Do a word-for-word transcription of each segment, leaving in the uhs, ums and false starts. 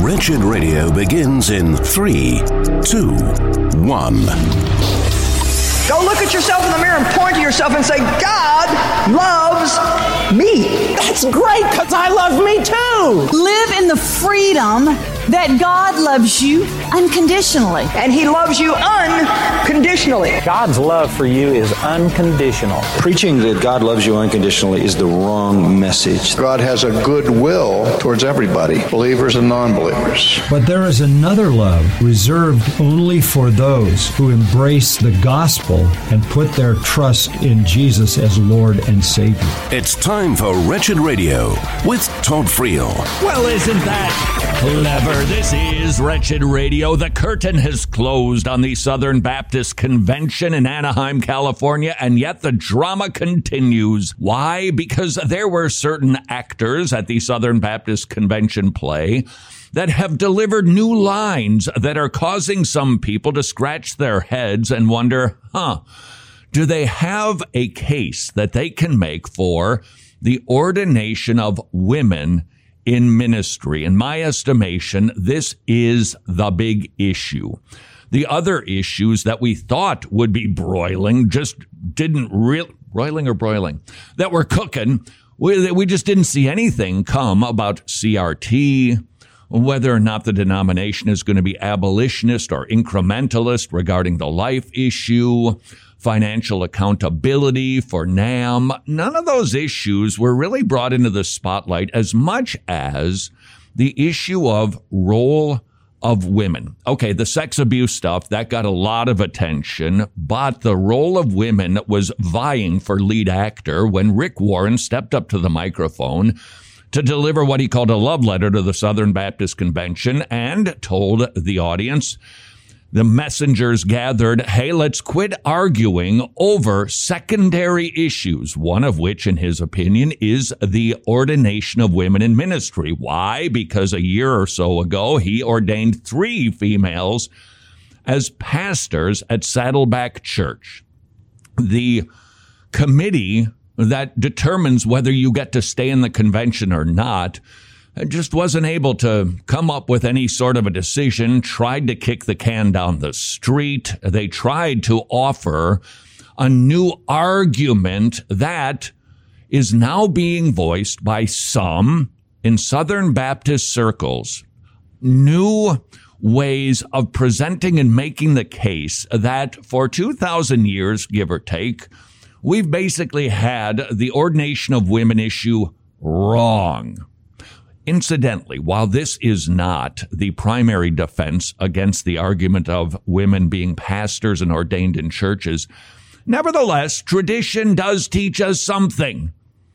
Wretched Radio begins in three, two, one. Go look at yourself in the mirror and point to yourself and say, God loves me. That's great, because I love me too. Live in the freedom that God loves you unconditionally. And He loves you unconditionally. God's love for you is unconditional. Preaching that God loves you unconditionally is the wrong message. God has a good will towards everybody, believers and non-believers. But there is another love reserved only for those who embrace the gospel and put their trust in Jesus as Lord and Savior. It's time for Wretched Radio with Todd Friel. Well, isn't that clever? This is Wretched Radio. The curtain has closed on the Southern Baptist Convention in Anaheim, California, and yet the drama continues. Why? Because there were certain actors at the Southern Baptist Convention play that have delivered new lines that are causing some people to scratch their heads and wonder, huh, do they have a case that they can make for the ordination of women in ministry? In my estimation, this is the big issue. The other issues that we thought would be broiling just didn't really, broiling or broiling, that were cooking. We, we just didn't see anything come about C R T, whether or not the denomination is going to be abolitionist or incrementalist regarding the life issue, financial accountability for NAM. None of those issues were really brought into the spotlight as much as the issue of role of women. Okay, the sex abuse stuff, that got a lot of attention, but the role of women was vying for lead actor when Rick Warren stepped up to the microphone to deliver what he called a love letter to the Southern Baptist Convention and told the audience, the messengers gathered, hey, let's quit arguing over secondary issues, one of which, in his opinion, is the ordination of women in ministry. Why? Because a year or so ago, he ordained three females as pastors at Saddleback Church. The committee that determines whether you get to stay in the convention or not just wasn't able to come up with any sort of a decision, tried to kick the can down the street. They tried to offer a new argument that is now being voiced by some in Southern Baptist circles. New ways of presenting and making the case that for two thousand years, give or take, we've basically had the ordination of women issue wrong. Incidentally, while this is not the primary defense against the argument of women being pastors and ordained in churches, nevertheless, tradition does teach us something.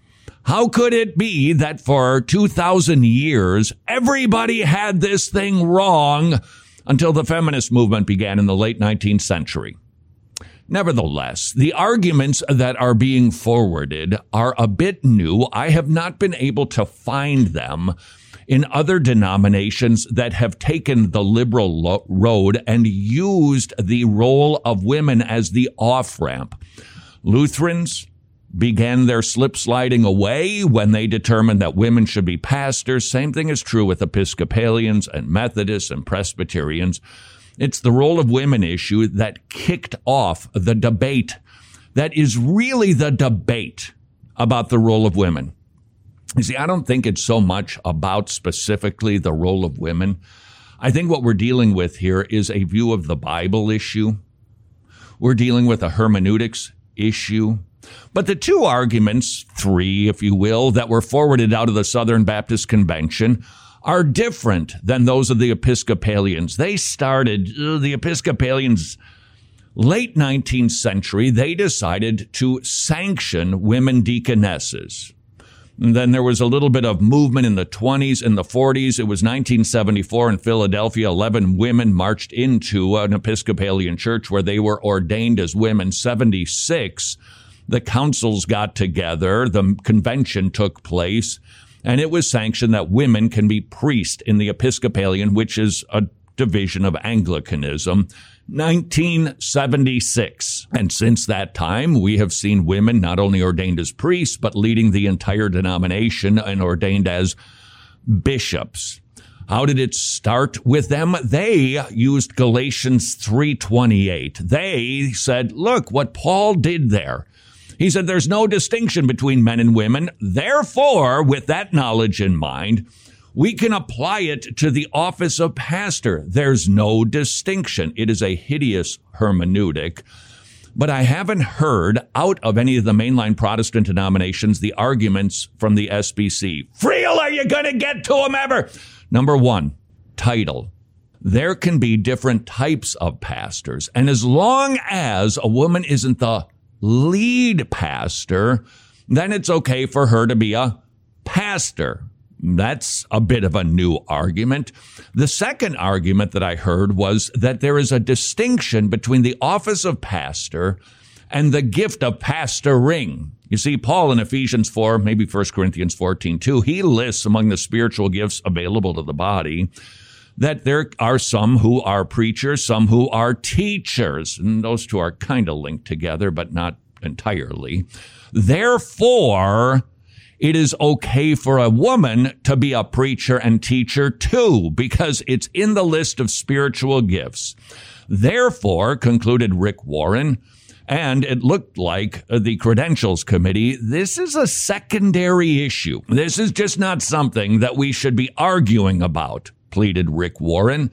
How could it be that for two thousand years, everybody had this thing wrong until the feminist movement began in the late nineteenth century? Nevertheless, the arguments that are being forwarded are a bit new. I have not been able to find them in other denominations that have taken the liberal lo- road and used the role of women as the off-ramp. Lutherans began their slip sliding away when they determined that women should be pastors. Same thing is true with Episcopalians and Methodists and Presbyterians. It's the role of women issue that kicked off the debate that is really the debate about the role of women. You see, I don't think it's so much about specifically the role of women. I think what we're dealing with here is a view of the Bible issue. We're dealing with a hermeneutics issue. But the two arguments, three, if you will, that were forwarded out of the Southern Baptist Convention are different than those of the Episcopalians. They started, uh, the Episcopalians, late nineteenth century, they decided to sanction women deaconesses. And then there was a little bit of movement in the twenties and the forties. It was nineteen seventy-four in Philadelphia. eleven women marched into an Episcopalian church where they were ordained as women. seventy-six, the councils got together. The convention took place. And it was sanctioned that women can be priests in the Episcopalian, which is a division of Anglicanism, nineteen seventy-six. And since that time, we have seen women not only ordained as priests, but leading the entire denomination and ordained as bishops. How did it start with them? They used Galatians three twenty-eight. They said, look, what Paul did there. He said there's no distinction between men and women. Therefore, with that knowledge in mind, we can apply it to the office of pastor. There's no distinction. It is a hideous hermeneutic. But I haven't heard out of any of the mainline Protestant denominations the arguments from the S B C. Friel, are you going to get to them ever? Number one, title. There can be different types of pastors. And as long as a woman isn't the lead pastor, then it's okay for her to be a pastor. That's a bit of a new argument. The second argument that I heard was that there is a distinction between the office of pastor and the gift of pastoring. You see, Paul in Ephesians four, maybe First Corinthians fourteen too, he lists among the spiritual gifts available to the body that there are some who are preachers, some who are teachers. And those two are kind of linked together, but not entirely. Therefore, it is okay for a woman to be a preacher and teacher too, because it's in the list of spiritual gifts. Therefore, concluded Rick Warren, and it looked like the Credentials Committee, this is a secondary issue. This is just not something that we should be arguing about, pleaded Rick Warren.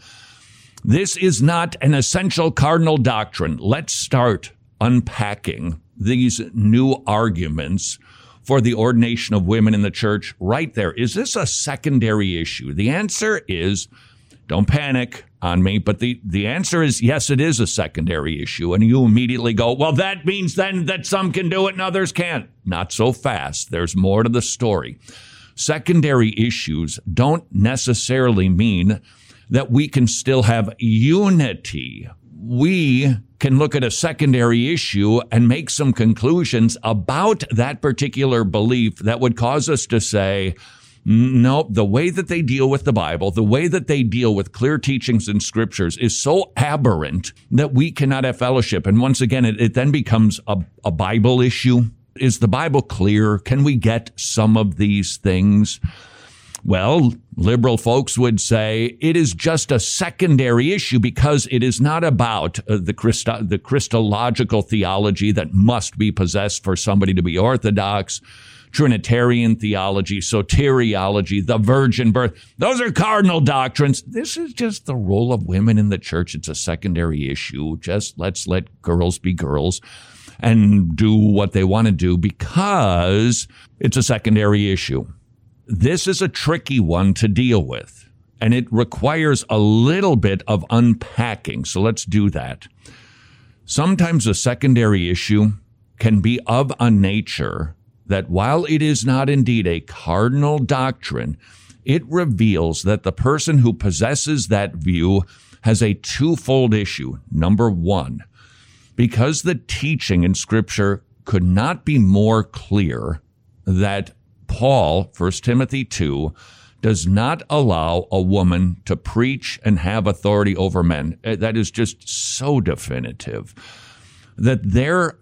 This is not an essential cardinal doctrine. Let's start unpacking these new arguments for the ordination of women in the church right there. Is this a secondary issue? The answer is, don't panic on me, but the, the answer is yes, it is a secondary issue. And you immediately go, well, that means then that some can do it and others can't. Not so fast. There's more to the story. Secondary issues don't necessarily mean that we can still have unity. We can look at a secondary issue and make some conclusions about that particular belief that would cause us to say, no, the way that they deal with the Bible, the way that they deal with clear teachings in scriptures is so aberrant that we cannot have fellowship. And once again, it, it then becomes a, a Bible issue. Is the Bible clear? Can we get some of these things? Well, liberal folks would say it is just a secondary issue because it is not about uh, the, Christo- the Christological theology that must be possessed for somebody to be Orthodox, Trinitarian theology, soteriology, the virgin birth. Those are cardinal doctrines. This is just the role of women in the church. It's a secondary issue. Just let's let girls be girls and do what they want to do because it's a secondary issue. This is a tricky one to deal with, and it requires a little bit of unpacking. So let's do that. Sometimes a secondary issue can be of a nature that while it is not indeed a cardinal doctrine, it reveals that the person who possesses that view has a twofold issue. Number one, because the teaching in Scripture could not be more clear that Paul, First Timothy two, does not allow a woman to preach and have authority over men. That is just so definitive that their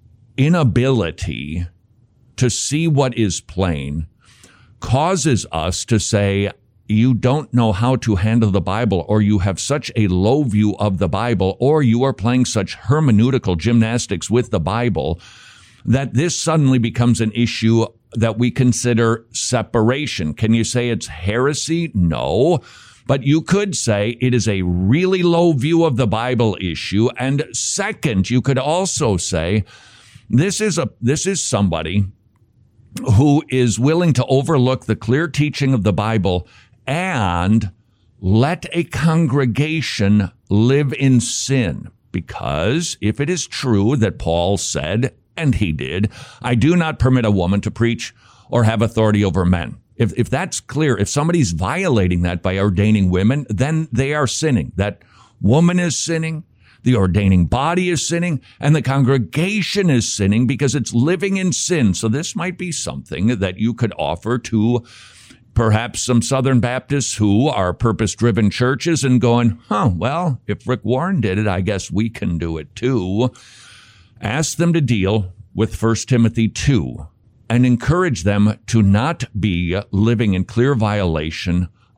inability to see what is plain causes us to say, you don't know how to handle the Bible, or you have such a low view of the Bible, or you are playing such hermeneutical gymnastics with the Bible that this suddenly becomes an issue that we consider separation. Can you say it's heresy? No. But you could say it is a really low view of the Bible issue. And second, you could also say this is a this is somebody who is willing to overlook the clear teaching of the Bible and let a congregation live in sin. Because if it is true that Paul said, and he did, I do not permit a woman to preach or have authority over men. If if that's clear, if somebody's violating that by ordaining women, then they are sinning. That woman is sinning, the ordaining body is sinning, and the congregation is sinning because it's living in sin. So this might be something that you could offer to perhaps some Southern Baptists who are purpose-driven churches and going, huh, well, if Rick Warren did it, I guess we can do it too. Ask them to deal with First Timothy two and encourage them to not be living in clear violation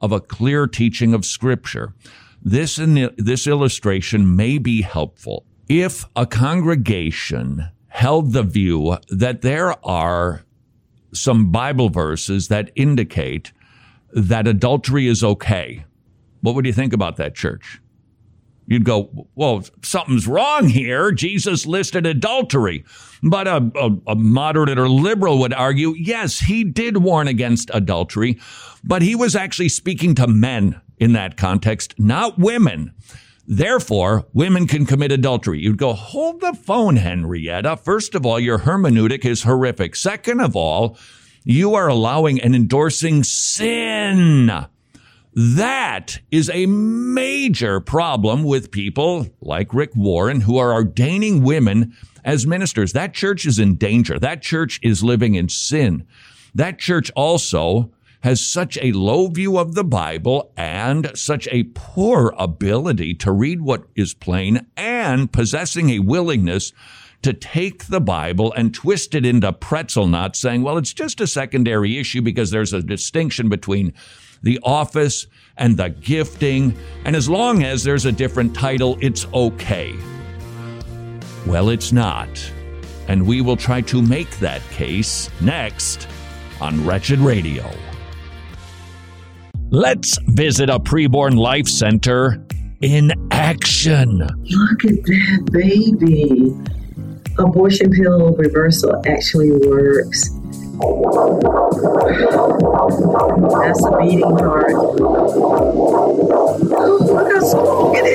of a clear teaching of Scripture. This, this illustration may be helpful if a congregation held the view that there are some Bible verses that indicate that adultery is okay. What would you think about that, church? You'd go, well, something's wrong here. Jesus listed adultery. But a, a, a moderate or liberal would argue, yes, he did warn against adultery, but he was actually speaking to men in that context, not women. Therefore, women can commit adultery. You'd go, hold the phone, Henrietta. First of all, your hermeneutic is horrific. Second of all, you are allowing and endorsing sin. That is a major problem with people like Rick Warren who are ordaining women as ministers. That church is in danger. That church is living in sin. That church also has such a low view of the Bible and such a poor ability to read what is plain and possessing a willingness to take the Bible and twist it into pretzel knots, saying, well, it's just a secondary issue because there's a distinction between the office and the gifting, and as long as there's a different title, it's okay. Well, it's not. And we will try to make that case next on Wretched Radio. Let's visit a preborn life center in action. Look at that baby. Abortion pill reversal actually works. That's a beating heart. Oh, look how strong it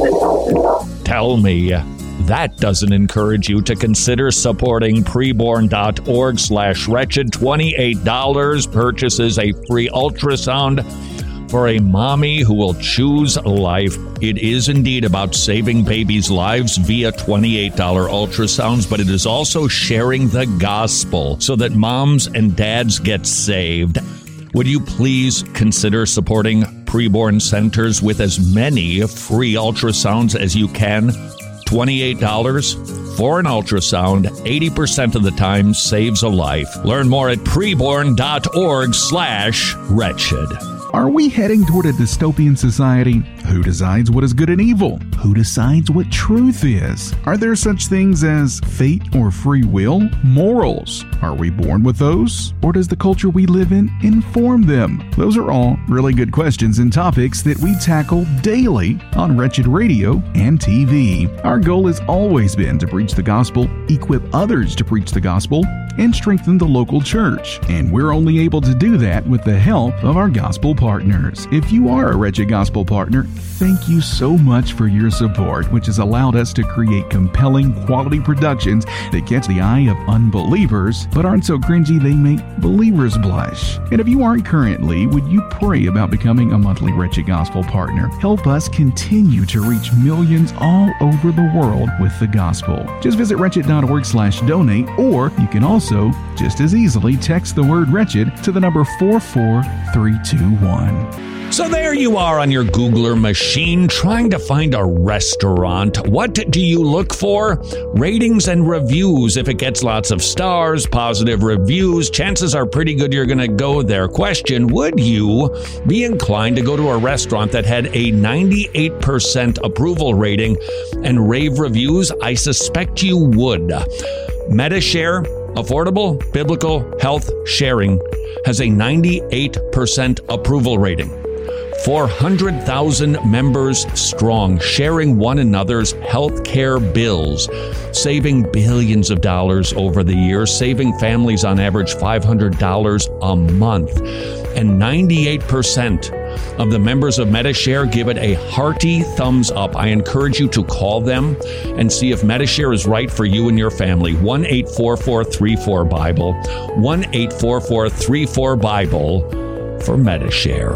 is. Tell me that doesn't encourage you to consider supporting preborn.org slash wretched. twenty-eight dollars purchases a free ultrasound for a mommy who will choose life. It is indeed about saving babies' lives via twenty-eight dollars ultrasounds, but it is also sharing the gospel so that moms and dads get saved. Would you please consider supporting preborn centers with as many free ultrasounds as you can? twenty-eight dollars for an ultrasound, eighty percent of the time saves a life. Learn more at preborn.org slash wretched. Are we heading toward a dystopian society? Who decides what is good and evil? Who decides what truth is? Are there such things as fate or free will? Morals. Are we born with those? Or does the culture we live in inform them? Those are all really good questions and topics that we tackle daily on Wretched Radio and T V. Our goal has always been to preach the gospel, equip others to preach the gospel, and strengthen the local church. And we're only able to do that with the help of our gospel partners. If you are a Wretched Gospel partner, thank you so much for your support, which has allowed us to create compelling quality productions that catch the eye of unbelievers, but aren't so cringy they make believers blush. And if you aren't currently, would you pray about becoming a monthly Wretched Gospel partner? Help us continue to reach millions all over the world with the gospel. Just visit wretched.org slash donate, or you can also just as easily text the word wretched to the number four four three two one. So there you are on your Googler machine trying to find a restaurant. What do you look for? Ratings and reviews. If it gets lots of stars, positive reviews, chances are pretty good you're going to go there. Question, would you be inclined to go to a restaurant that had a ninety-eight percent approval rating and rave reviews? I suspect you would. Medi-Share, affordable biblical health sharing, has a ninety-eight percent approval rating. four hundred thousand members strong, sharing one another's health care bills, saving billions of dollars over the years, saving families on average five hundred dollars a month. And ninety-eight percent of the members of Medi-Share give it a hearty thumbs up. I encourage you to call them and see if Medi-Share is right for you and your family. one eight four four three four Bible. one eight four four three four Bible for Medi-Share.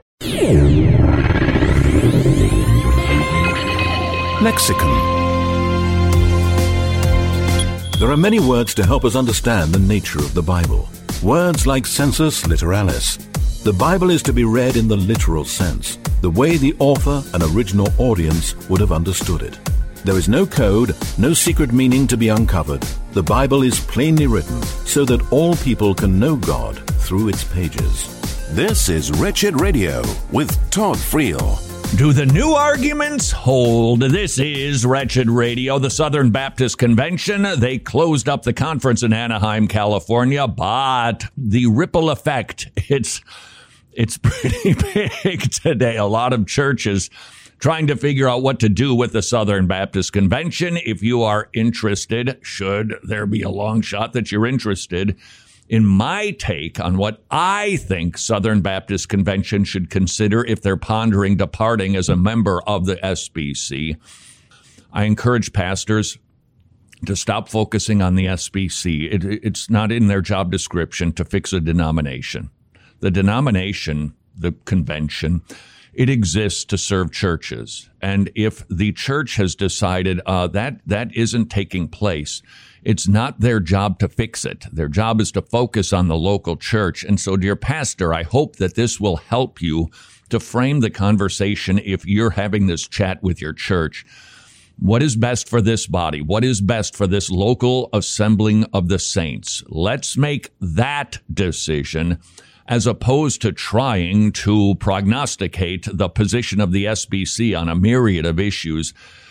Lexicon. There are many words to help us understand the nature of the Bible. Words like sensus literalis. The Bible is to be read in the literal sense, the way the author and original audience would have understood it. There is no code, no secret meaning to be uncovered. The Bible is plainly written so that all people can know God through its pages. This is Wretched Radio with Todd Friel. Do the new arguments hold? This is Wretched Radio. The Southern Baptist Convention, they closed up the conference in Anaheim, California, but the ripple effect, it's it's pretty big today. A lot of churches trying to figure out what to do with the Southern Baptist Convention. If you are interested, should there be a long shot that you're interested in my take on what I think Southern Baptist Convention should consider if they're pondering departing as a member of the S B C, I encourage pastors to stop focusing on the S B C. It, it's not in their job description to fix a denomination. The denomination, the convention, it exists to serve churches. And if the church has decided uh, that that isn't taking place, it's not their job to fix it. Their job is to focus on the local church. And so, dear pastor, I hope that this will help you to frame the conversation if you're having this chat with your church. What is best for this body? What is best for this local assembling of the saints? Let's make that decision as opposed to trying to prognosticate the position of the S B C on a myriad of issues.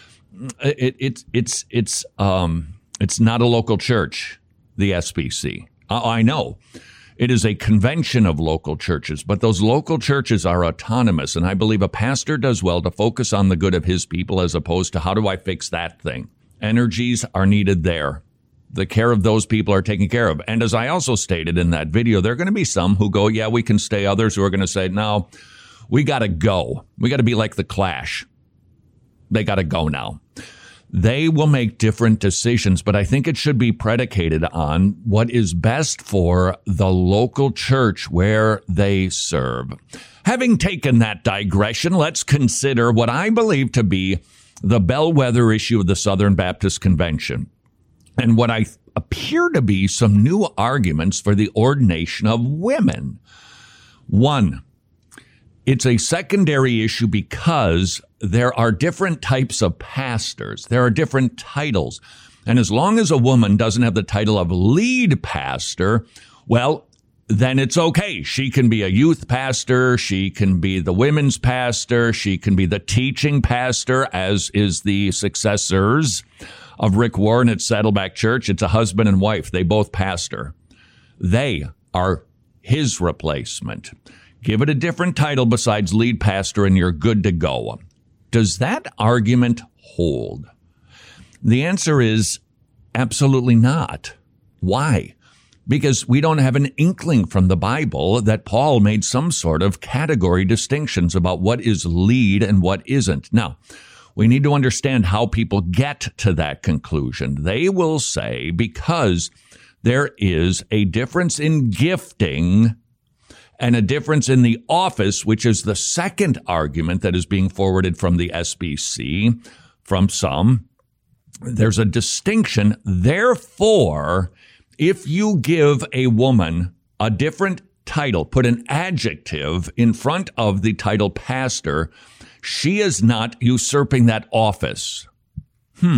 It, it, it's, it's, um, It's not a local church, the S B C. I know it is a convention of local churches, but those local churches are autonomous. And I believe a pastor does well to focus on the good of his people as opposed to how do I fix that thing? Energies are needed there. The care of those people are taken care of. And as I also stated in that video, there are going to be some who go, yeah, we can stay. Others who are going to say, no, we got to go. We got to be like the Clash. They got to go now. They will make different decisions, but I think it should be predicated on what is best for the local church where they serve. Having taken that digression, let's consider what I believe to be the bellwether issue of the Southern Baptist Convention and what I appear to be some new arguments for the ordination of women. One, it's a secondary issue because there are different types of pastors. There are different titles. And as long as a woman doesn't have the title of lead pastor, well, then it's okay. She can be a youth pastor. She can be the women's pastor. She can be the teaching pastor, as is the successors of Rick Warren at Saddleback Church. It's a husband and wife. They both pastor. They are his replacement. Give it a different title besides lead pastor and you're good to go. Does that argument hold? The answer is absolutely not. Why? Because we don't have an inkling from the Bible that Paul made some sort of category distinctions about what is lead and what isn't. Now, we need to understand how people get to that conclusion. They will say because there is a difference in gifting and a difference in the office, which is the second argument that is being forwarded from the S B C, from some. There's a distinction. Therefore, if you give a woman a different title, put an adjective in front of the title pastor, she is not usurping that office. Hmm.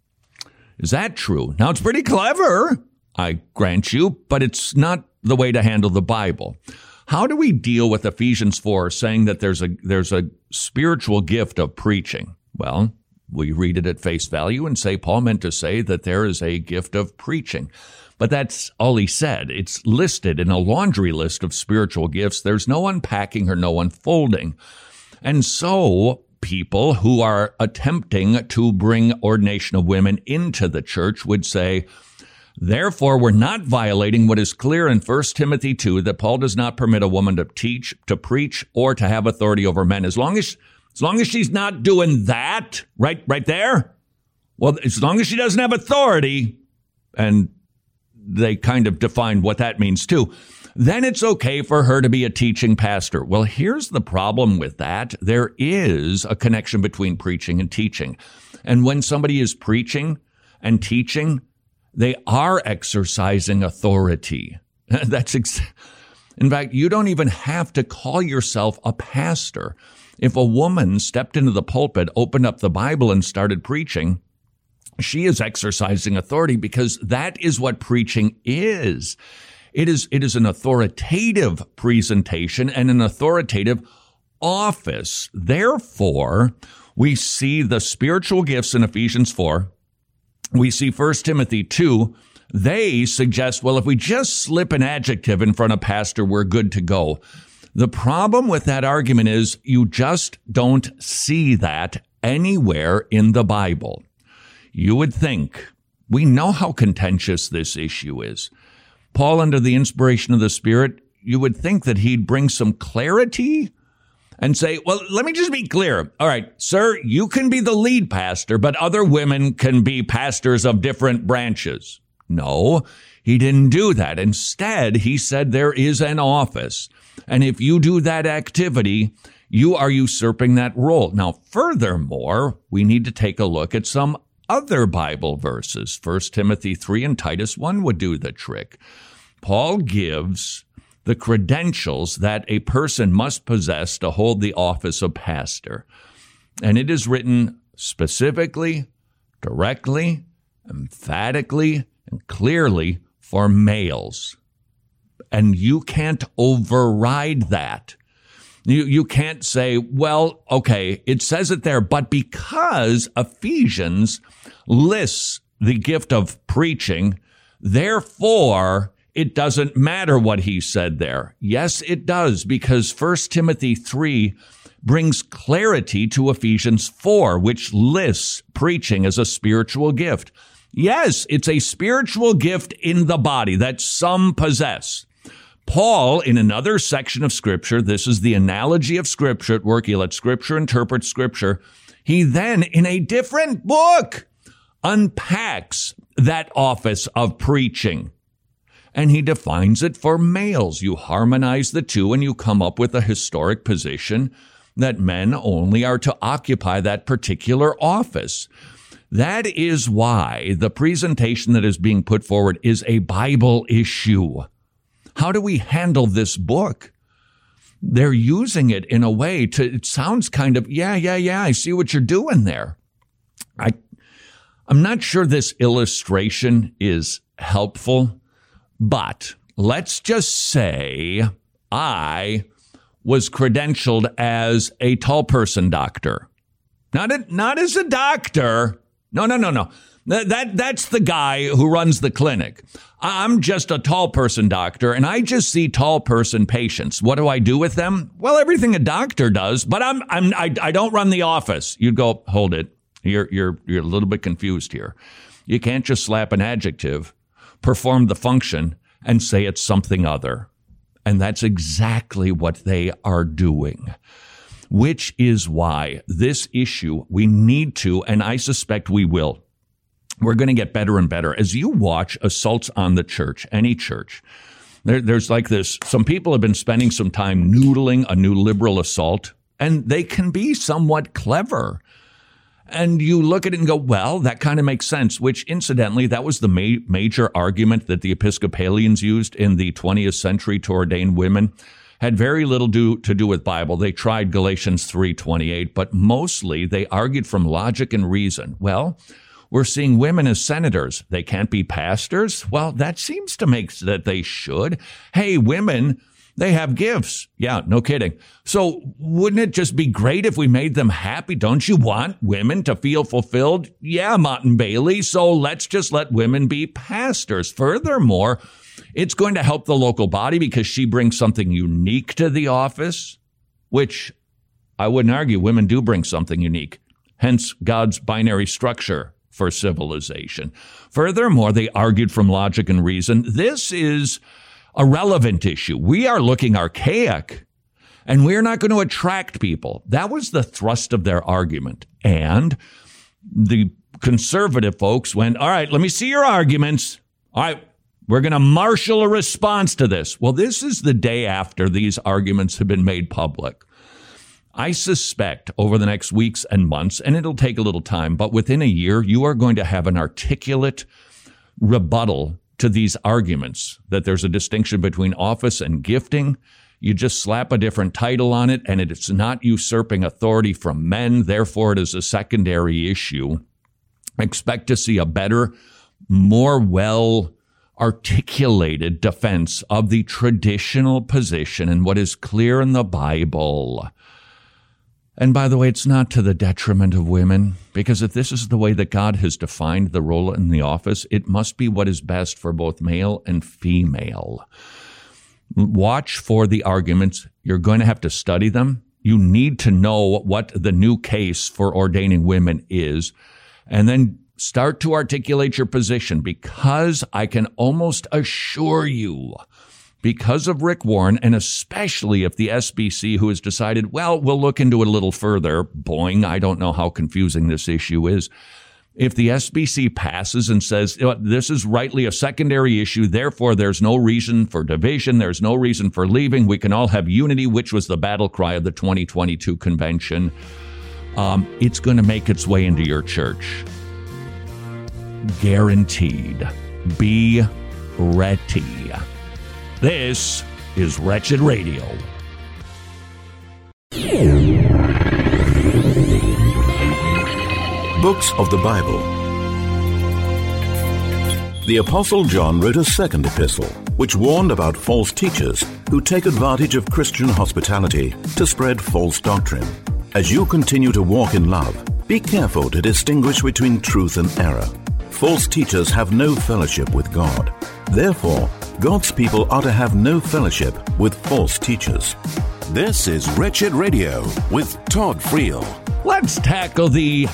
Is that true? Now, it's pretty clever, I grant you, but it's not the way to handle the Bible. How do we deal with Ephesians four saying that there's a there's a spiritual gift of preaching? Well, we read it at face value and say Paul meant to say that there is a gift of preaching. But that's all he said. It's listed in a laundry list of spiritual gifts. There's no unpacking or no unfolding. And so people who are attempting to bring ordination of women into the church would say, therefore, we're not violating what is clear in First Timothy two, that Paul does not permit a woman to teach, to preach, or to have authority over men. As long as, as long as she's not doing that, right, right there, well, as long as she doesn't have authority, and they kind of define what that means too, then it's okay for her to be a teaching pastor. Well, here's the problem with that. There is a connection between preaching and teaching. And when somebody is preaching and teaching, they are exercising authority. That's ex- in fact, you don't even have to call yourself a pastor. If a woman stepped into the pulpit, opened up the Bible, and started preaching, she is exercising authority because that is what preaching is. It is, it is an authoritative presentation and an authoritative office. Therefore, we see the spiritual gifts in Ephesians four. We see First Timothy two. They suggest, well, if we just slip an adjective in front of pastor, we're good to go. The problem with that argument is you just don't see that anywhere in the Bible. You would think, we know how contentious this issue is. Paul, under the inspiration of the Spirit, you would think that he'd bring some clarity and say, well, let me just be clear. All right, sir, you can be the lead pastor, but other women can be pastors of different branches. No, he didn't do that. Instead, he said there is an office. And if you do that activity, you are usurping that role. Now, furthermore, we need to take a look at some other Bible verses. First Timothy three and Titus one would do the trick. Paul gives the credentials that a person must possess to hold the office of pastor. And it is written specifically, directly, emphatically, and clearly for males. And you can't override that. You, you can't say, well, okay, it says it there, but because Ephesians lists the gift of preaching, therefore, it doesn't matter what he said there. Yes, it does, because First Timothy three brings clarity to Ephesians four, which lists preaching as a spiritual gift. Yes, it's a spiritual gift in the body that some possess. Paul, in another section of Scripture, this is the analogy of Scripture at work. He let Scripture interpret Scripture. He then, in a different book, unpacks that office of preaching. And he defines it for males. You harmonize the two and you come up with a historic position that men only are to occupy that particular office. That is why the presentation that is being put forward is a Bible issue. How do we handle this book? They're using it in a way to, it sounds kind of, yeah, yeah, yeah, I see what you're doing there. I, I'm not sure this illustration is helpful, but let's just say I was credentialed as a tall person doctor. Not a, not as a doctor. No, no, no, no. That, that that's the guy who runs the clinic. I'm just a tall person doctor, and I just see tall person patients. What do I do with them? Well, everything a doctor does, but I'm I'm I, I don't run the office. You'd go, hold it. You're you're you're a little bit confused here. You can't just slap an adjective, perform the function, and say it's something other. And that's exactly what they are doing. Which is why this issue, we need to, and I suspect we will, we're going to get better and better. As you watch assaults on the church, any church, there, there's like this, some people have been spending some time noodling a new liberal assault, and they can be somewhat clever. And you look at it and go, well, that kind of makes sense, which incidentally, that was the ma- major argument that the Episcopalians used in the twentieth century to ordain women. Had very little do, to do with Bible. They tried Galatians three twenty-eight, but mostly they argued from logic and reason. Well, we're seeing women as senators. They can't be pastors? Well, that seems to make that they should. Hey, women, they have gifts. Yeah, no kidding. So wouldn't it just be great if we made them happy? Don't you want women to feel fulfilled? Yeah, Mott and Bailey. So let's just let women be pastors. Furthermore, it's going to help the local body because she brings something unique to the office, which I wouldn't argue women do bring something unique. Hence God's binary structure for civilization. Furthermore, they argued from logic and reason. This is a relevant issue. We are looking archaic, and we're not going to attract people. That was the thrust of their argument. And the conservative folks went, all right, let me see your arguments. All right, we're going to marshal a response to this. Well, this is the day after these arguments have been made public. I suspect over the next weeks and months, and it'll take a little time, but within a year, you are going to have an articulate rebuttal to these arguments that there's a distinction between office and gifting. You just slap a different title on it, and it's not usurping authority from men. Therefore, it is a secondary issue. Expect to see a better, more well articulated defense of the traditional position and what is clear in the Bible. And by the way, it's not to the detriment of women, because if this is the way that God has defined the role in the office, it must be what is best for both male and female. Watch for the arguments. You're going to have to study them. You need to know what the new case for ordaining women is, and then start to articulate your position, because I can almost assure you, because of Rick Warren, and especially if the S B C, who has decided, well, we'll look into it a little further, boing, I don't know how confusing this issue is. If the S B C passes and says, you know, this is rightly a secondary issue, therefore there's no reason for division, there's no reason for leaving, we can all have unity, which was the battle cry of the twenty twenty-two convention, um, it's going to make its way into your church. Guaranteed. Be ready. This is Wretched Radio. Books of the Bible. The Apostle John wrote a second epistle, which warned about false teachers who take advantage of Christian hospitality to spread false doctrine. As you continue to walk in love, be careful to distinguish between truth and error. False teachers have no fellowship with God. Therefore, God's people are to have no fellowship with false teachers. This is Wretched Radio with Todd Friel. Let's tackle the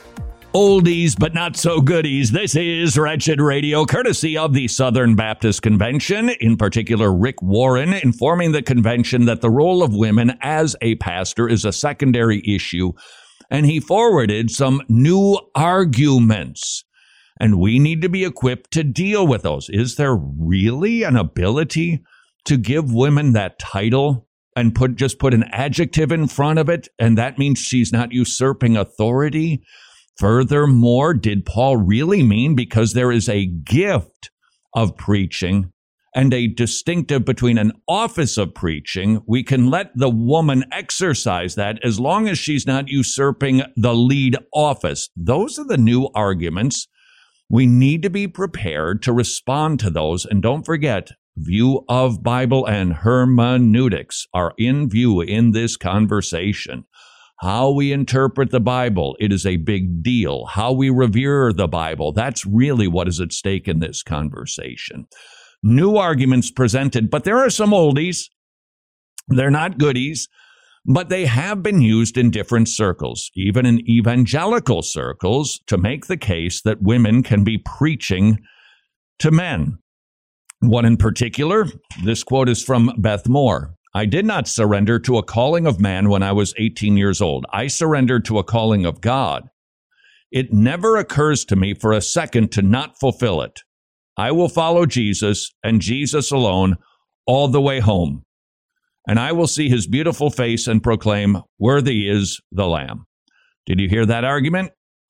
oldies but not so goodies. This is Wretched Radio, courtesy of the Southern Baptist Convention, in particular Rick Warren, informing the convention that the role of women as a pastor is a secondary issue, and he forwarded some new arguments. And we need to be equipped to deal with those. Is there really an ability to give women that title and put just put an adjective in front of it, and that means she's not usurping authority? Furthermore, did Paul really mean because there is a gift of preaching and a distinctive between an office of preaching, we can let the woman exercise that as long as she's not usurping the lead office? Those are the new arguments. We need to be prepared to respond to those. And don't forget, view of Bible and hermeneutics are in view in this conversation. How we interpret the Bible, it is a big deal. How we revere the Bible, that's really what is at stake in this conversation. New arguments presented, but there are some oldies. They're not goodies, but they have been used in different circles, even in evangelical circles, to make the case that women can be preaching to men. One in particular, this quote is from Beth Moore. I did not surrender to a calling of man when I was eighteen years old. I surrendered to a calling of God. It never occurs to me for a second to not fulfill it. I will follow Jesus and Jesus alone all the way home. And I will see his beautiful face and proclaim, worthy is the Lamb. Did you hear that argument?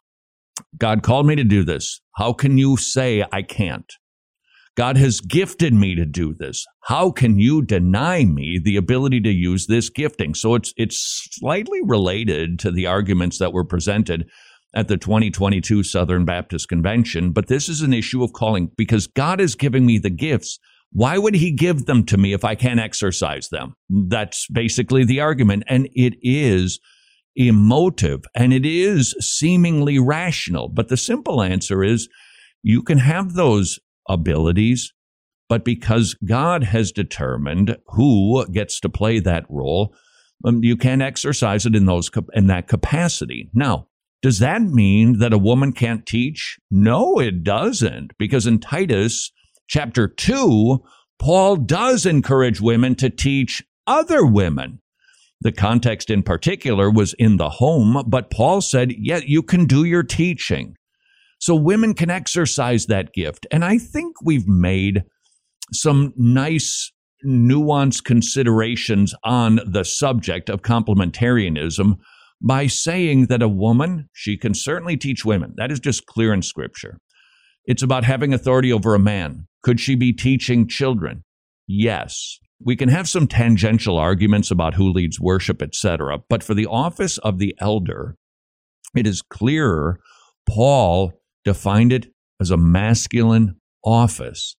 God called me to do this. How can you say I can't? God has gifted me to do this. How can you deny me the ability to use this gifting? So it's it's slightly related to the arguments that were presented at the twenty twenty-two Southern Baptist Convention, but this is an issue of calling. Because God is giving me the gifts, why would he give them to me if I can't exercise them? That's basically the argument. And it is emotive and it is seemingly rational. But the simple answer is you can have those abilities, but because God has determined who gets to play that role, um, you can't exercise it in those in that capacity. Now, does that mean that a woman can't teach? No, it doesn't, because in Titus chapter two, Paul does encourage women to teach other women. The context in particular was in the home, but Paul said, yeah, you can do your teaching. So women can exercise that gift. And I think we've made some nice, nuanced considerations on the subject of complementarianism by saying that a woman, she can certainly teach women. That is just clear in Scripture. It's about having authority over a man. Could she be teaching children? Yes. We can have some tangential arguments about who leads worship, et cetera. But for the office of the elder, it is clearer Paul defined it as a masculine office.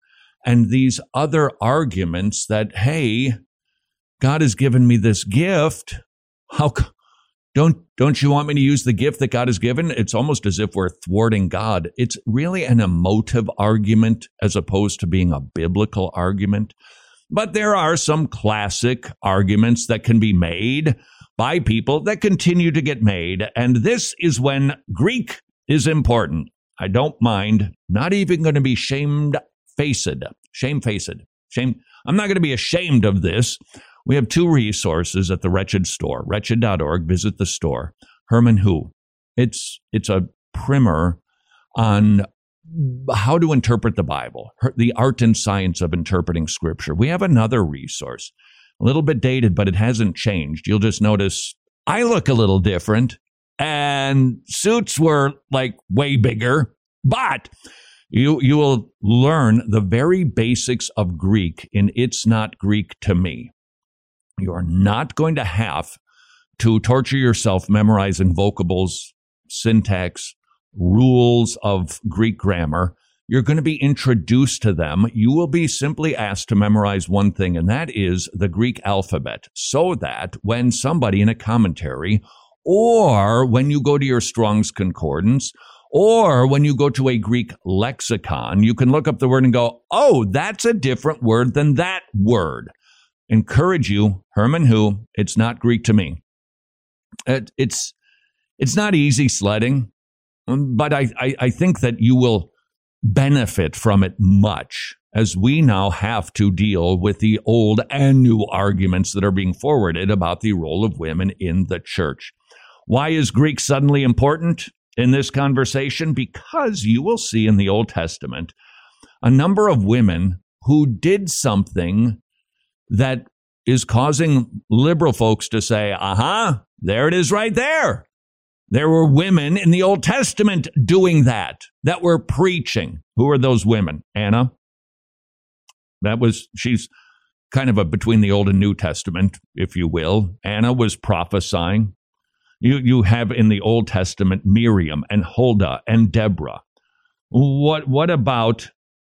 and these other arguments that, hey, God has given me this gift. How don't don't you want me to use the gift that God has given? It's almost as if we're thwarting God. It's really an emotive argument as opposed to being a biblical argument. But there are some classic arguments that can be made by people that continue to get made. And this is when Greek is important. I don't mind, not even going to be shame-faced, shame-faced, shame. I'm not going to be ashamed of this. We have two resources at the Wretched store, wretched dot org. Visit the store. Herman Hu. It's it's a primer on how to interpret the Bible, the art and science of interpreting Scripture. We have another resource, a little bit dated, but it hasn't changed. You'll just notice I look a little different, and suits were like way bigger, but you you will learn the very basics of Greek in It's Not Greek to Me. You are not going to have to torture yourself memorizing vocables, syntax, rules of Greek grammar. You're going to be introduced to them. You will be simply asked to memorize one thing, and that is the Greek alphabet, so that when somebody in a commentary, or when you go to your Strong's Concordance, or when you go to a Greek lexicon, you can look up the word and go, oh, that's a different word than that word. Encourage you, Herman Hu, It's Not Greek to Me. It, it's it's not easy sledding, but I, I, I think that you will benefit from it much, as we now have to deal with the old and new arguments that are being forwarded about the role of women in the church. Why is Greek suddenly important in this conversation? Because you will see in the Old Testament a number of women who did something that is causing liberal folks to say, aha, there it is right there. There were women in the Old Testament doing that, that were preaching. Who are those women? Anna? That was, she's kind of a between the Old and New Testament, if you will. Anna was prophesying. You, you have in the Old Testament Miriam and Huldah and Deborah. What, what about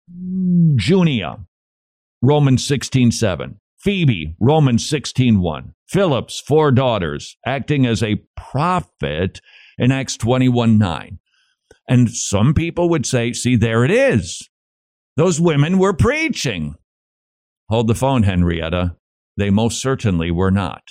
Junia? Romans sixteen seven. Phoebe, Romans sixteen one. Philip's four daughters, acting as a prophet in Acts twenty-one nine. And some people would say, see, there it is. Those women were preaching. Hold the phone, Henrietta. They most certainly were not.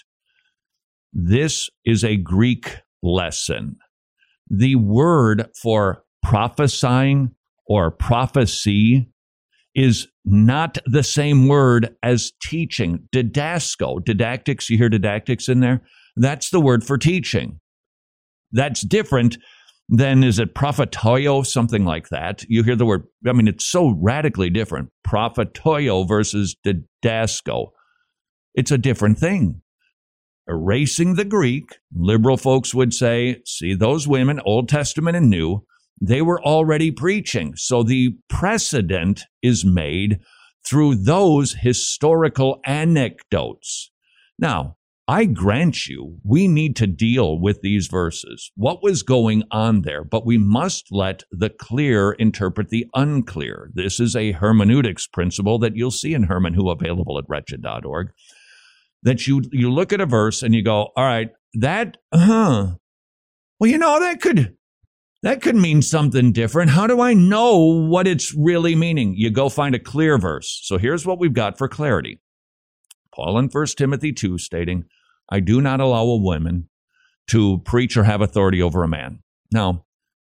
This is a Greek lesson. The word for prophesying or prophecy is not the same word as teaching. Didasko, didactics, you hear didactics in there? That's the word for teaching. That's different than, is it prophetoio, something like that? You hear the word, I mean, it's so radically different. Prophetoio versus didasko. It's a different thing. Erasing the Greek, liberal folks would say, see, those women, Old Testament and New, they were already preaching. So the precedent is made through those historical anecdotes. Now, I grant you, we need to deal with these verses. What was going on there? But we must let the clear interpret the unclear. This is a hermeneutics principle that you'll see in Herman Hu, available at wretched dot org. That you, you look at a verse and you go, all right, that, huh, well, you know, that could... That could mean something different. How do I know what it's really meaning? You go find a clear verse. So here's what we've got for clarity. Paul in First Timothy two stating, I do not allow a woman to preach or have authority over a man. Now,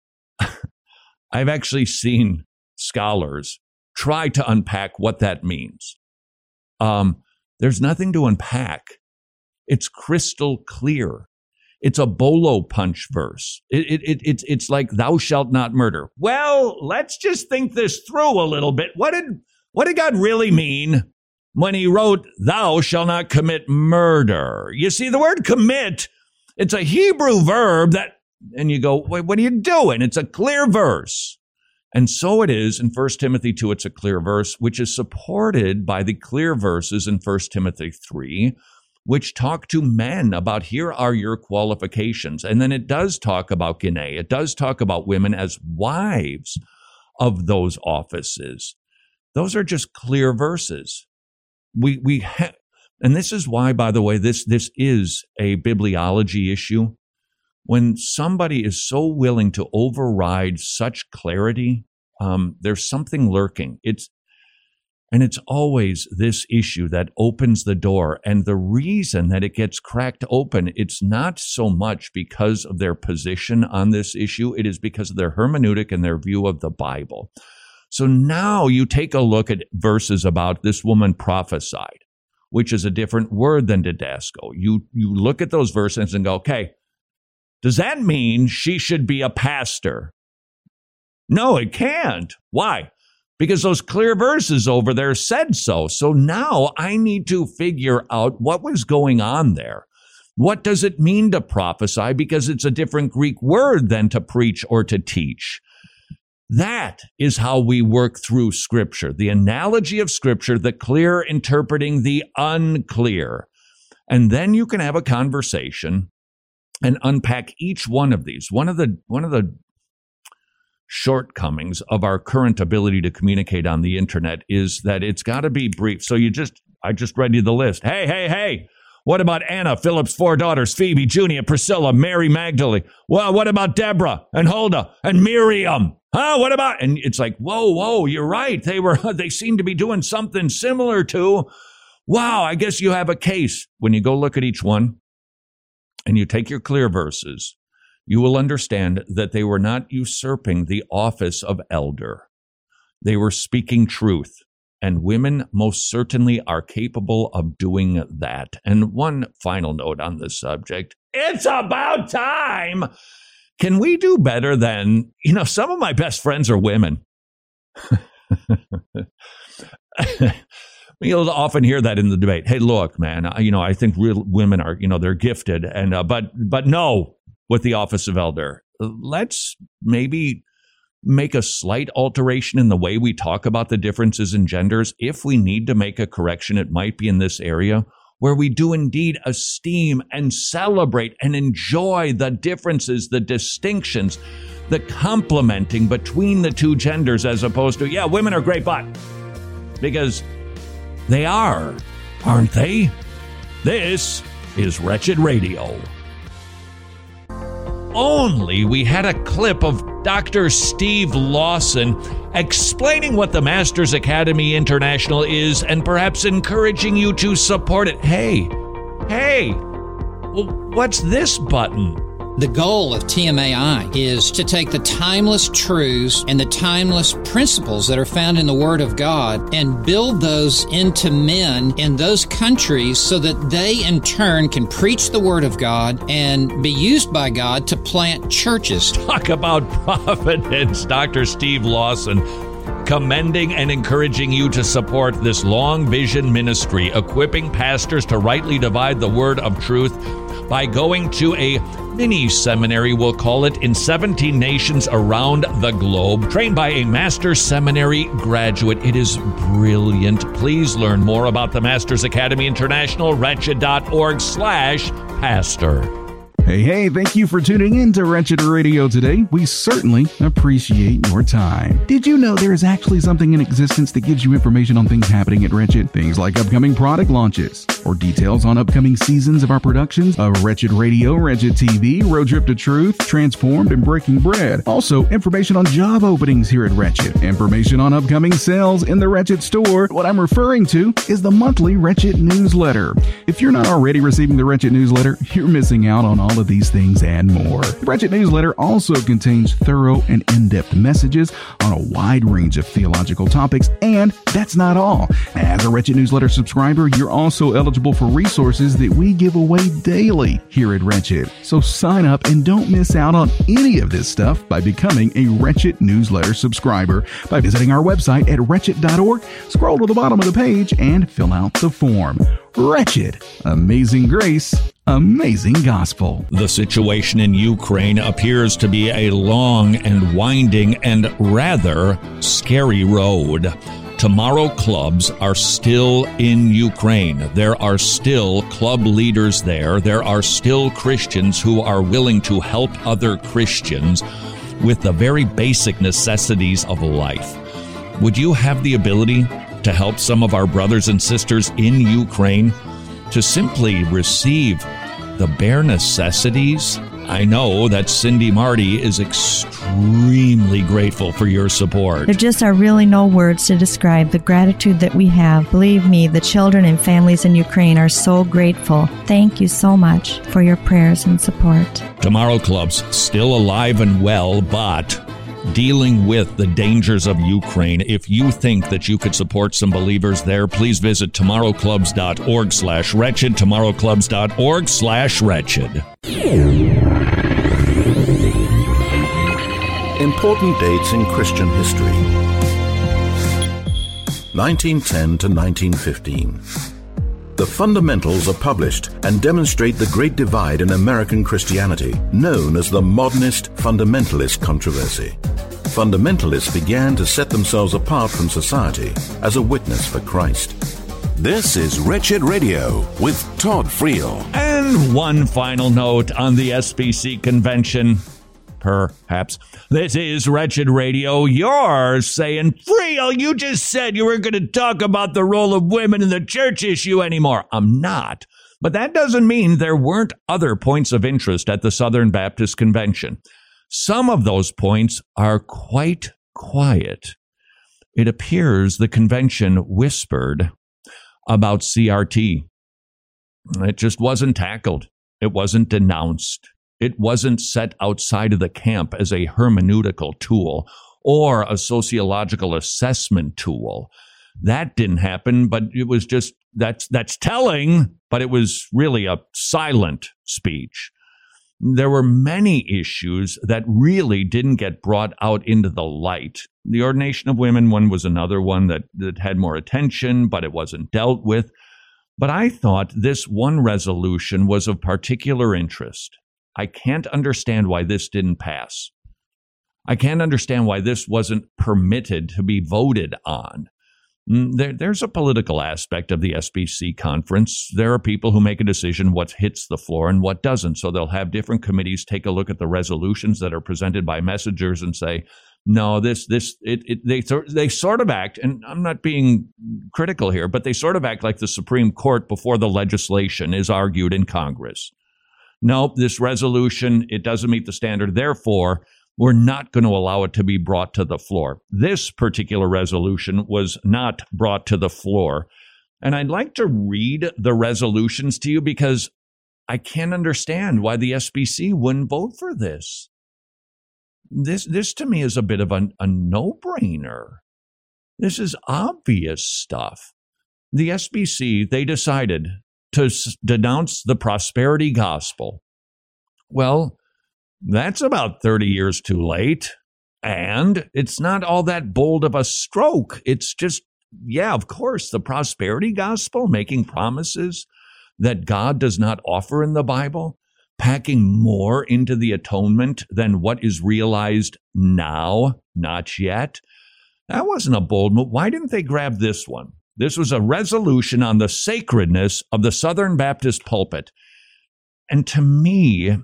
I've actually seen scholars try to unpack what that means. Um, there's nothing to unpack. It's crystal clear. It's a bolo punch verse. It, it, it, it's, it's like, thou shalt not murder. Well, let's just think this through a little bit. What did, what did God really mean when he wrote, thou shalt not commit murder? You see, the word commit, it's a Hebrew verb that, and you go, wait, what are you doing? It's a clear verse. And so it is in First Timothy two, it's a clear verse, which is supported by the clear verses in First Timothy three, which talk to men about, here are your qualifications. And then it does talk about gene. It does talk about women as wives of those offices. Those are just clear verses. We we ha- and this is why, by the way, this this is a bibliology issue. When somebody is so willing to override such clarity, um, there's something lurking. It's and it's always this issue that opens the door. And the reason that it gets cracked open, it's not so much because of their position on this issue. It is because of their hermeneutic and their view of the Bible. So now you take a look at verses about this woman prophesied, which is a different word than didasco. You, you look at those verses and go, okay, does that mean she should be a pastor? No, it can't. Why? Because those clear verses over there said so. So now I need to figure out what was going on there. What does it mean to prophesy? Because it's a different Greek word than to preach or to teach. That is how we work through Scripture. The analogy of Scripture, the clear interpreting the unclear. And then you can have a conversation and unpack each one of these. One of the, one of the shortcomings of our current ability to communicate on the internet is that it's got to be brief. So you just, I just read you the list. Hey, hey, hey, what about Anna, Philip's four daughters, Phoebe, Junia, Priscilla, Mary Magdalene? Well, what about Deborah and Huldah and Miriam? Huh? What about, and it's like, whoa, whoa, you're right. They were, they seem to be doing something similar to, wow, I guess you have a case. When you go look at each one and you take your clear verses, you will understand that they were not usurping the office of elder. They were speaking truth, and women most certainly are capable of doing that. And one final note on this subject, it's about time. Can we do better than, you know, some of my best friends are women. You'll often hear that in the debate. Hey, look, man, you know, I think real women are, you know, they're gifted, and uh, but but no. With the office of elder, let's maybe make a slight alteration in the way we talk about the differences in genders. If we need to make a correction, it might be in this area where we do indeed esteem and celebrate and enjoy the differences, the distinctions, the complementing between the two genders, as opposed to, yeah, women are great, but because they are, aren't they? This is Wretched Radio. Only we had a clip of Doctor Steve Lawson explaining what the Masters Academy International is and perhaps encouraging you to support it. Hey, hey, well, what's this button? The goal of T M A I is to take the timeless truths and the timeless principles that are found in the Word of God and build those into men in those countries so that they in turn can preach the Word of God and be used by God to plant churches. Talk about providence, Doctor Steve Lawson, commending and encouraging you to support this long vision ministry, equipping pastors to rightly divide the word of truth by going to a mini seminary, we'll call it, in seventeen nations around the globe, trained by a Master's Seminary graduate. It is brilliant. Please learn more about the Masters Academy International, wretched.org slash pastor. Hey, hey, thank you for tuning in to Wretched Radio today. We certainly appreciate your time. Did you know there is actually something in existence that gives you information on things happening at Wretched? Things like upcoming product launches, or details on upcoming seasons of our productions of Wretched Radio, Wretched T V, Road Trip to Truth, Transformed, and Breaking Bread. Also, information on job openings here at Wretched. Information on upcoming sales in the Wretched store. What I'm referring to is the monthly Wretched newsletter. If you're not already receiving the Wretched newsletter, you're missing out on all of these things and more. The Wretched newsletter also contains thorough and in-depth messages on a wide range of theological topics, and that's not all. As a Wretched newsletter subscriber, you're also eligible for resources that we give away daily here at Wretched. So sign up and don't miss out on any of this stuff by becoming a Wretched newsletter subscriber by visiting our website at wretched dot org, scroll to the bottom of the page, and fill out the form. Wretched. Amazing grace. Amazing gospel. The situation in Ukraine appears to be a long and winding and rather scary road. Tomorrow clubs are still in Ukraine. There are still club leaders there. There are still Christians who are willing to help other Christians with the very basic necessities of life. would you have the ability to help some of our brothers and sisters in Ukraine to simply receive the bare necessities? I know that Cindy Marty is extremely grateful for your support. There just are really no words to describe the gratitude that we have. Believe me, the children and families in Ukraine are so grateful. Thank you so much for your prayers and support. Tomorrow Club's still alive and well, but dealing with the dangers of Ukraine. If you think that you could support some believers there, please visit tomorrowclubs.org slash wretched, tomorrowclubs.org slash wretched. Important dates in Christian history. nineteen ten to nineteen fifteen. The Fundamentals are published and demonstrate the great divide in American Christianity, known as the Modernist Fundamentalist controversy. Fundamentalists began to set themselves apart from society as a witness for Christ. This is Wretched Radio with Todd Friel. And one final note on the S B C convention. Perhaps. This is Wretched Radio. You're saying, Friel, you just said you were going to talk about the role of women in the church issue anymore. I'm not. But that doesn't mean there weren't other points of interest at the Southern Baptist Convention. Some of those points are quite quiet. It appears the convention whispered about C R T. It just wasn't tackled. It wasn't denounced. It wasn't set outside of the camp as a hermeneutical tool or a sociological assessment tool. That didn't happen, but it was just, that's that's telling, but it was really a silent speech. There were many issues that really didn't get brought out into the light. The ordination of women one was another one that, that had more attention, but it wasn't dealt with. But I thought this one resolution was of particular interest. I can't understand why this didn't pass. I can't understand why this wasn't permitted to be voted on. There, there's a political aspect of the S B C conference. There are people who make a decision what hits the floor and what doesn't. So they'll have different committees take a look at the resolutions that are presented by messengers and say, no, this, this, it, it, they, they sort of act, and I'm not being critical here, but they sort of act like the Supreme Court before the legislation is argued in Congress. Nope, this resolution, it doesn't meet the standard. Therefore, we're not going to allow it to be brought to the floor. This particular resolution was not brought to the floor. And I'd like to read the resolutions to you because I can't understand why the S B C wouldn't vote for this. This, this to me is a bit of a, a no-brainer. This is obvious stuff. The S B C, they decided to s- denounce the prosperity gospel. Well, that's about thirty years too late. And it's not all that bold of a stroke. It's just, yeah, of course, the prosperity gospel, making promises that God does not offer in the Bible, packing more into the atonement than what is realized now, not yet. That wasn't a bold move. Why didn't they grab this one? This was a resolution on the sacredness of the Southern Baptist pulpit. And to me,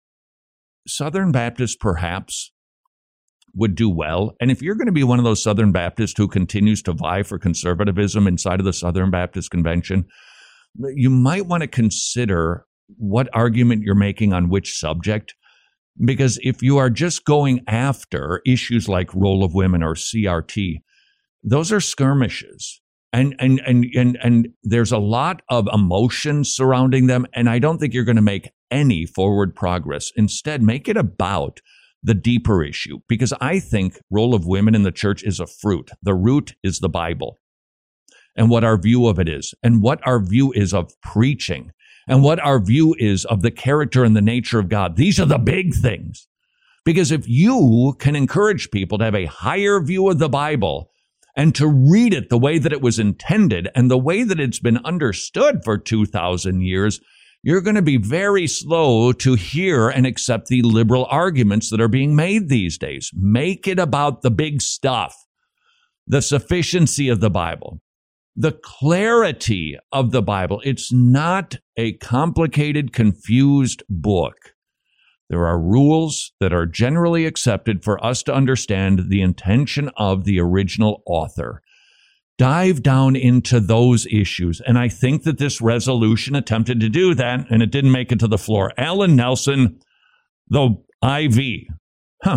Southern Baptists perhaps would do well. And if you're going to be one of those Southern Baptists who continues to vie for conservatism inside of the Southern Baptist Convention, you might want to consider what argument you're making on which subject. Because if you are just going after issues like role of women or C R T, those are skirmishes. And and and and and there's a lot of emotion surrounding them, and I don't think you're going to make any forward progress. Instead, make it about the deeper issue, because I think role of women in the church is a fruit. The root is the Bible, and what our view of it is, and what our view is of preaching, and what our view is of the character and the nature of God. These are the big things, because if you can encourage people to have a higher view of the Bible and to read it the way that it was intended and the way that it's been understood for two thousand years, you're going to be very slow to hear and accept the liberal arguments that are being made these days. Make it about the big stuff, the sufficiency of the Bible, the clarity of the Bible. It's not a complicated, confused book. There are rules that are generally accepted for us to understand the intention of the original author. Dive down into those issues. And I think that this resolution attempted to do that, and it didn't make it to the floor. Alan Nelson, the I V. Huh.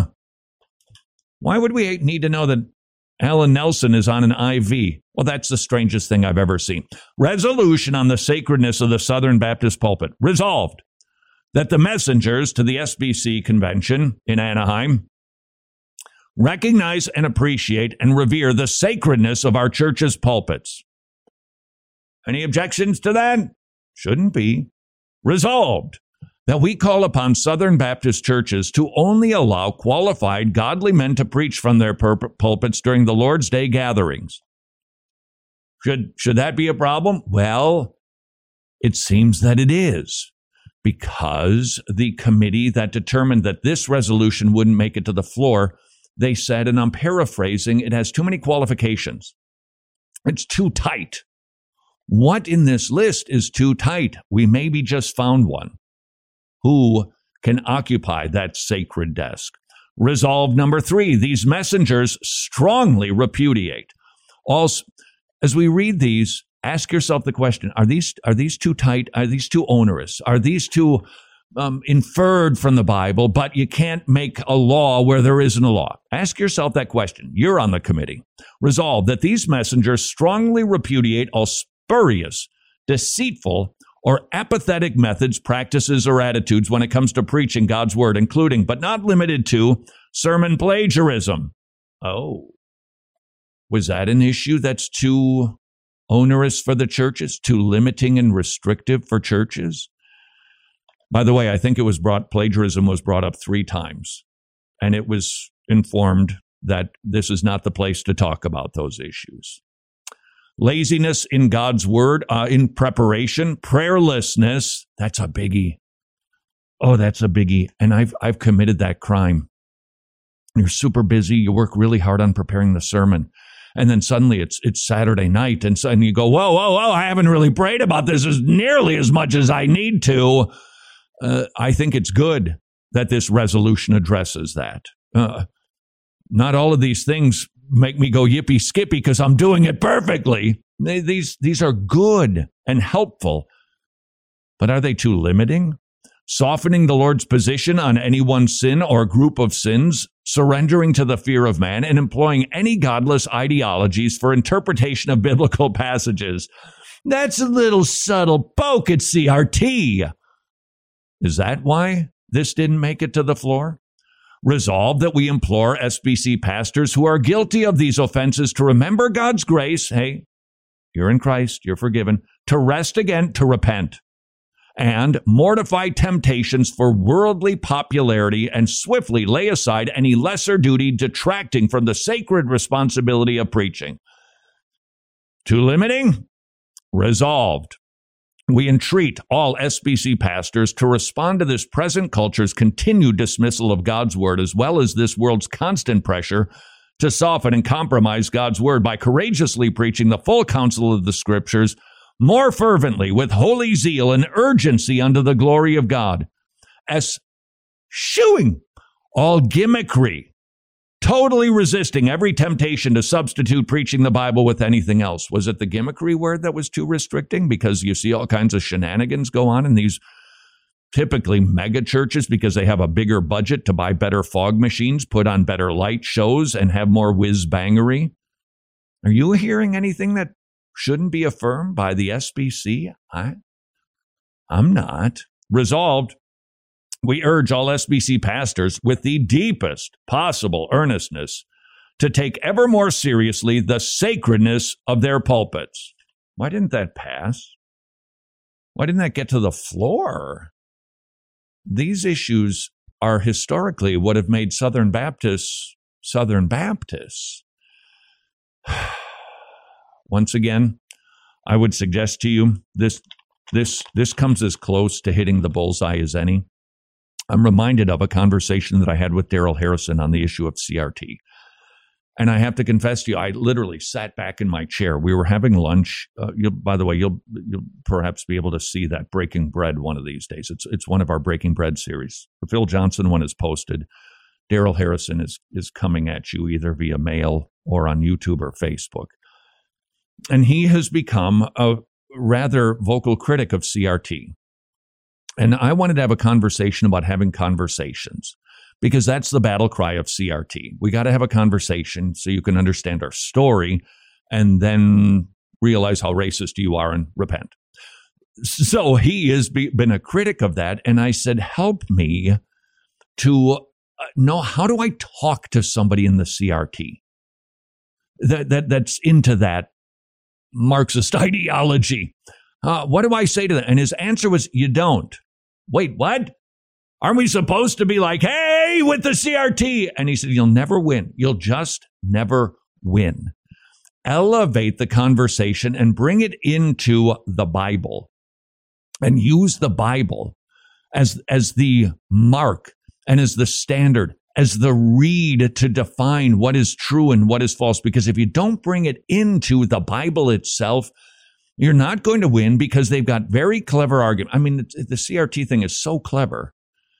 Why would we need to know that Alan Nelson is on an I V? Well, that's the strangest thing I've ever seen. Resolution on the sacredness of the Southern Baptist pulpit. Resolved that the messengers to the S B C convention in Anaheim recognize and appreciate and revere the sacredness of our church's pulpits. Any objections to that? Shouldn't be. Resolved that we call upon Southern Baptist churches to only allow qualified, godly men to preach from their pur- pulpits during the Lord's Day gatherings. Should, should that be a problem? Well, it seems that it is, because the committee that determined that this resolution wouldn't make it to the floor, they said, and I'm paraphrasing, it has too many qualifications. It's too tight. What in this list is too tight? We maybe just found one. Who can occupy that sacred desk? Resolve number three, these messengers strongly repudiate. Also, as we read these, ask yourself the question, are these, are these too tight? Are these too onerous? Are these too um, inferred from the Bible, but you can't make a law where there isn't a law? Ask yourself that question. You're on the committee. Resolve that these messengers strongly repudiate all spurious, deceitful, or apathetic methods, practices, or attitudes when it comes to preaching God's word, including, but not limited to, sermon plagiarism. Oh, was that an issue that's too onerous for the churches, too limiting and restrictive for churches? By the way, I think it was brought, plagiarism was brought up three times, and it was informed that this is not the place to talk about those issues. Laziness in God's word, uh, in preparation, prayerlessness, that's a biggie. Oh, that's a biggie. And I've I've committed that crime. You're super busy. You work really hard on preparing the sermon. And then suddenly it's it's Saturday night, and so and you go, whoa, whoa, whoa, I haven't really prayed about this as nearly as much as I need to. Uh, I think it's good that this resolution addresses that. Uh, not all of these things make me go yippee skippy because I'm doing it perfectly. They, these these are good and helpful, but are they too limiting? Softening the Lord's position on any one sin or group of sins, surrendering to the fear of man, and employing any godless ideologies for interpretation of biblical passages. That's a little subtle poke at C R T. Is that why this didn't make it to the floor? Resolve that we implore S B C pastors who are guilty of these offenses to remember God's grace. Hey, you're in Christ, you're forgiven. To rest again, to repent. And mortify temptations for worldly popularity and swiftly lay aside any lesser duty detracting from the sacred responsibility of preaching. Too limiting? Resolved. We entreat all S B C pastors to respond to this present culture's continued dismissal of God's word, as well as this world's constant pressure to soften and compromise God's word by courageously preaching the full counsel of the scriptures more fervently with holy zeal and urgency unto the glory of God. As shooing all gimmickry, totally resisting every temptation to substitute preaching the Bible with anything else. Was it the gimmickry word that was too restricting? Because you see all kinds of shenanigans go on in these typically mega churches because they have a bigger budget to buy better fog machines, put on better light shows, and have more whiz-bangery. Are you hearing anything that shouldn't be affirmed by the S B C? I, I'm not. Resolved. We urge all S B C pastors with the deepest possible earnestness to take ever more seriously the sacredness of their pulpits. Why didn't that pass? Why didn't that get to the floor? These issues are historically what have made Southern Baptists Southern Baptists. Once again, I would suggest to you this this this comes as close to hitting the bullseye as any. I'm reminded of a conversation that I had with Darrell Harrison on the issue of C R T. And I have to confess to you, I literally sat back in my chair. We were having lunch. Uh, you'll, by the way, you'll you'll perhaps be able to see that Breaking Bread one of these days. It's it's one of our Breaking Bread series. The Phil Johnson one is posted. Daryl Harrison is is coming at you either via mail or on YouTube or Facebook. And he has become a rather vocal critic of C R T. And I wanted to have a conversation about having conversations, because that's the battle cry of C R T. We got to have a conversation so you can understand our story and then realize how racist you are and repent. So he has be, been a critic of that. And I said, help me to know, how do I talk to somebody in the C R T that, that that's into that Marxist ideology? Uh, what do I say to them? And his answer was, you don't. Wait, what? Aren't we supposed to be like, hey, with the C R T? And he said, you'll never win. You'll just never win. Elevate the conversation and bring it into the Bible and use the Bible as, as the mark and as the standard, as the reed to define what is true and what is false. Because if you don't bring it into the Bible itself, you're not going to win, because they've got very clever arguments. I mean, the C R T thing is so clever.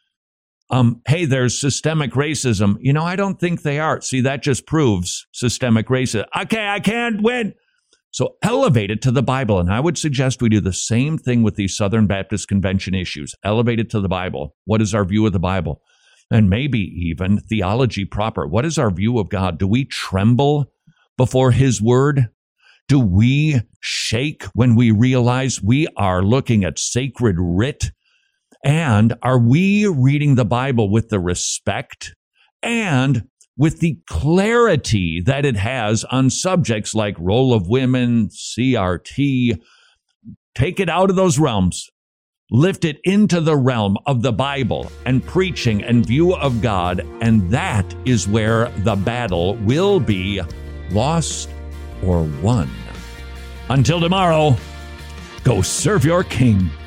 Um, hey, there's systemic racism. You know, I don't think they are. See, that just proves systemic racism. Okay, I can't win. So elevate it to the Bible. And I would suggest we do the same thing with these Southern Baptist Convention issues. Elevate it to the Bible. What is our view of the Bible? And maybe even theology proper. What is our view of God? Do we tremble before his word? Do we shake when we realize we are looking at sacred writ? And are we reading the Bible with the respect and with the clarity that it has on subjects like role of women, C R T? Take it out of those realms. Lift it into the realm of the Bible and preaching and view of God. And that is where the battle will be lost or won. Until tomorrow, go serve your King.